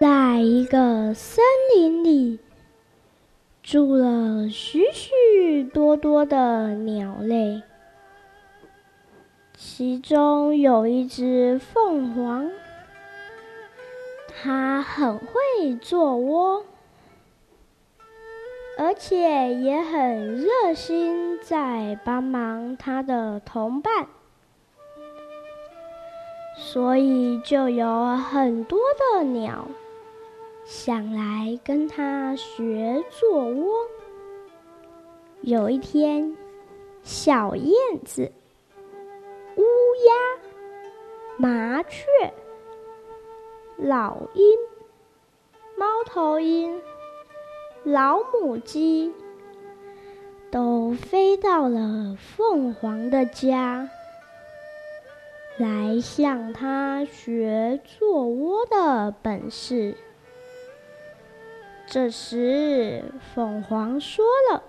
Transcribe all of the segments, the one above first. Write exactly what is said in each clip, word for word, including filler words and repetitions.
在一个森林里，住了许许多多的鸟类，其中有一只凤凰，它很会做窝，而且也很热心在帮忙它的同伴，所以就有很多的鸟想来跟它学做窝。有一天，小燕子、乌鸦、麻雀、老鹰、猫头鹰、老母鸡都飞到了凤凰的家，来向它学做窝的本事。这时，凤凰说了：“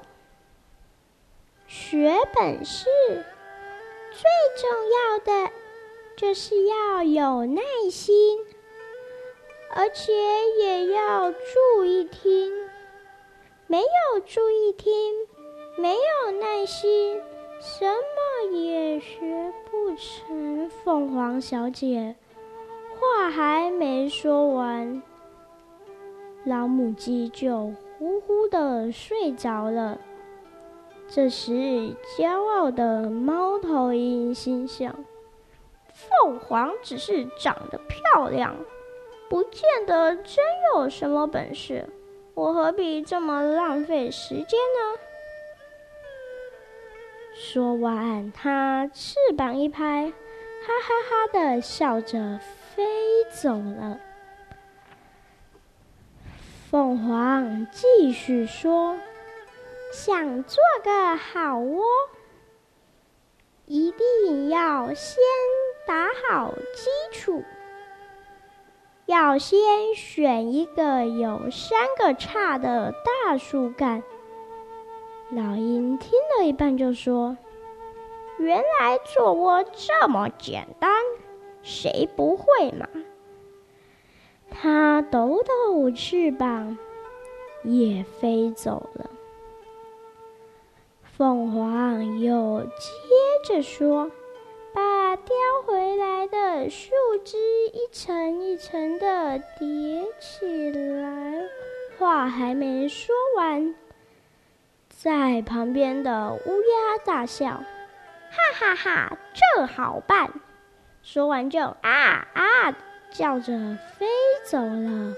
学本事最重要的就是要有耐心，而且也要注意听。没有注意听，没有耐心，什么也学不成。”凤凰小姐话还没说完，老母鸡就呼呼地睡着了。这时，骄傲的猫头鹰心想：凤凰只是长得漂亮，不见得真有什么本事，我何必这么浪费时间呢？说完，它翅膀一拍，哈哈哈地笑着飞走了。凤凰继续说：想做个好窝，一定要先打好基础，要先选一个有三个叉的大树干。老鹰听了一半就说：原来做窝这么简单，谁不会嘛？它抖抖翅膀，也飞走了。凤凰又接着说：把叼回来的树枝一层一层的叠起来。话还没说完，在旁边的乌鸦大笑：哈哈哈，这好办！说完就啊啊叫着飞走了。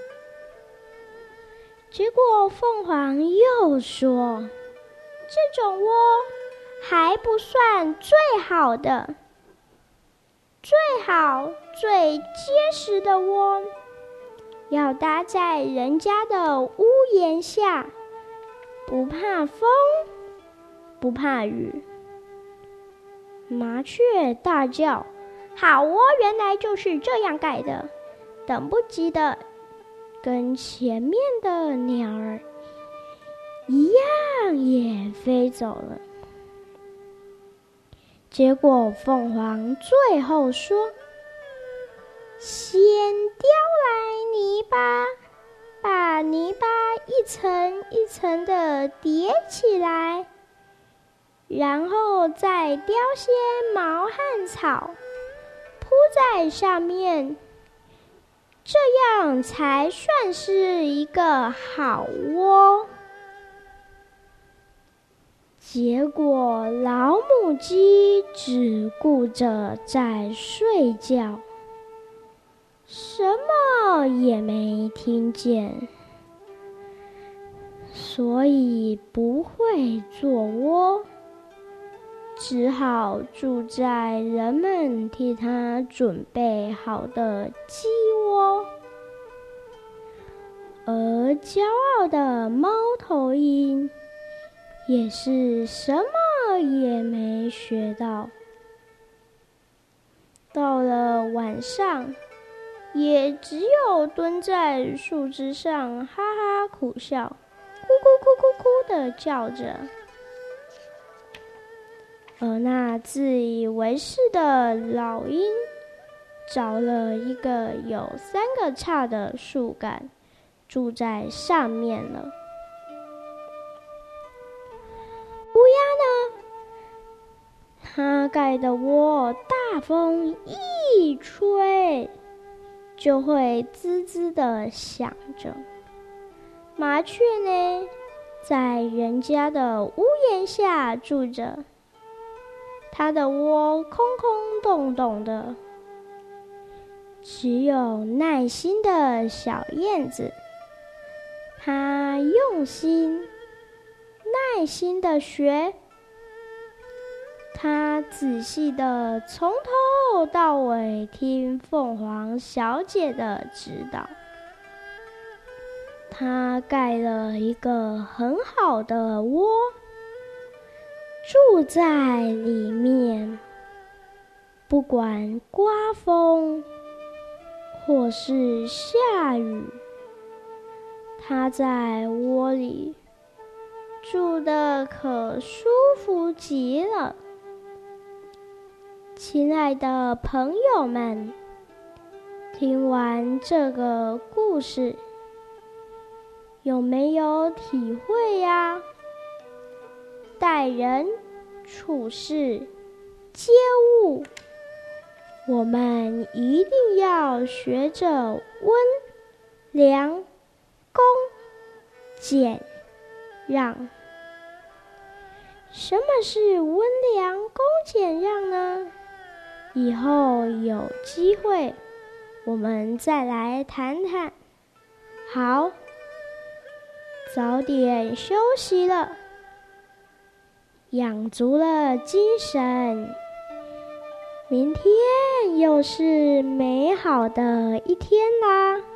结果凤凰又说：这种窝还不算最好的，最好最结实的窝要搭在人家的屋檐下，不怕风，不怕雨。麻雀大叫：好窝原来就是这样盖的，等不及的跟前面的鸟儿一样也飞走了。结果凤凰最后说：先叼来泥巴，把泥巴一层一层的叠起来，然后再叼些毛和草铺在上面，这样才算是一个好窝。结果老母鸡只顾着在睡觉，什么也没听见，所以不会做窝，只好住在人们替它准备好的鸡窝。而骄傲的猫头鹰也是什么也没学到，到了晚上，也只有蹲在树枝上哈哈苦笑，咕咕咕咕咕地叫着。而那自以为是的老鹰找了一个有三个叉的树干，住在上面了。乌鸦呢？它盖的窝，大风一吹，就会滋滋地响着。麻雀呢，在人家的屋檐下住着，它的窝空空洞洞的。只有耐心的小燕子，它用心、耐心的学，它仔细的从头到尾听凤凰小姐的指导。它盖了一个很好的窝，住在里面，不管刮风或是下雨，它在窝里住得可舒服极了。亲爱的朋友们，听完这个故事，有没有体会呀？待人处事接物，我们一定要学着温良恭俭让。什么是温良恭俭让呢？以后有机会我们再来谈谈。好，早点休息了，养足了精神，明天又是美好的一天啦。